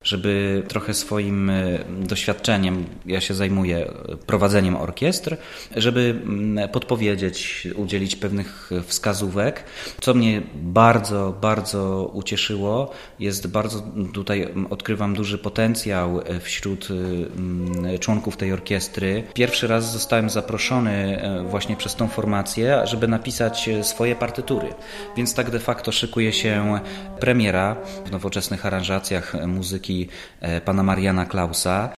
żeby trochę swoim doświadczeniem, ja się zajmuję prowadzeniem orkiestr, żeby podpowiedzieć, udzielić pewnych wskazówek. Co mnie bardzo, bardzo ucieszyło, tutaj odkrywam duży potencjał wśród członków tej orkiestry. Pierwszy raz zostałem zaproszony właśnie przez tą formację, żeby napisać swoje partytury. Więc tak de facto szykuje się premiera w nowoczesnych aranżacjach muzyki pana Mariana Klausa.